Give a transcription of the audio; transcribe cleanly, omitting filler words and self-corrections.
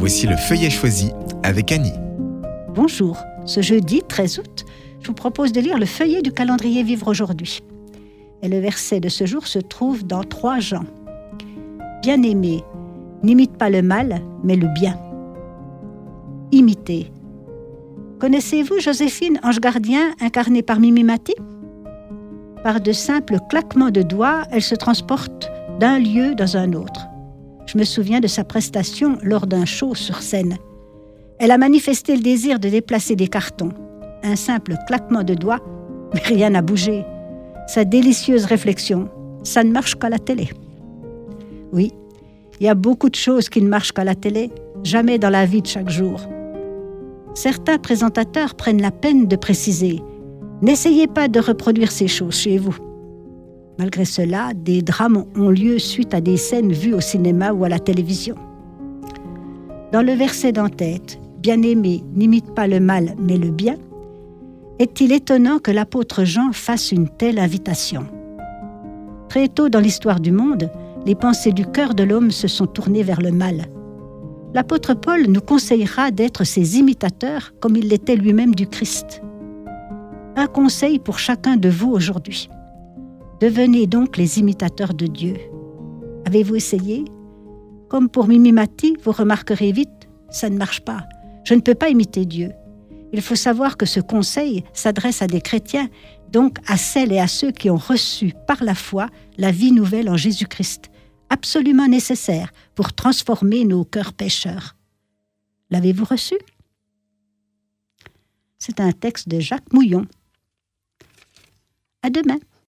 Voici le feuillet choisi avec Annie. Bonjour, ce jeudi 13 août, je vous propose de lire le feuillet du calendrier Vivre aujourd'hui. Et le verset de ce jour se trouve dans 3 Jean. Bien-aimés, n'imite pas le mal, mais le bien. Imitez. Connaissez-vous Joséphine, ange gardien, incarnée par Mimimati ? Par de simples claquements de doigts, elle se transporte d'un lieu dans un autre. Je me souviens de sa prestation lors d'un show sur scène. Elle a manifesté le désir de déplacer des cartons. Un simple claquement de doigts, mais rien n'a bougé. Sa délicieuse réflexion, ça ne marche qu'à la télé. Oui, il y a beaucoup de choses qui ne marchent qu'à la télé, jamais dans la vie de chaque jour. Certains présentateurs prennent la peine de préciser « N'essayez pas de reproduire ces choses chez vous ». Malgré cela, des drames ont lieu suite à des scènes vues au cinéma ou à la télévision. Dans le verset d'en-tête, « Bien-aimé, n'imite pas le mal, mais le bien », est-il étonnant que l'apôtre Jean fasse une telle invitation ? Très tôt dans l'histoire du monde, les pensées du cœur de l'homme se sont tournées vers le mal. L'apôtre Paul nous conseillera d'être ses imitateurs comme il l'était lui-même du Christ. Un conseil pour chacun de vous aujourd'hui. Devenez donc les imitateurs de Dieu. Avez-vous essayé ? Comme pour Mimimati, vous remarquerez vite, ça ne marche pas. Je ne peux pas imiter Dieu. Il faut savoir que ce conseil s'adresse à des chrétiens, donc à celles et à ceux qui ont reçu par la foi la vie nouvelle en Jésus-Christ, absolument nécessaire pour transformer nos cœurs pécheurs. L'avez-vous reçu ? C'est un texte de Jacques Mouillon. À demain.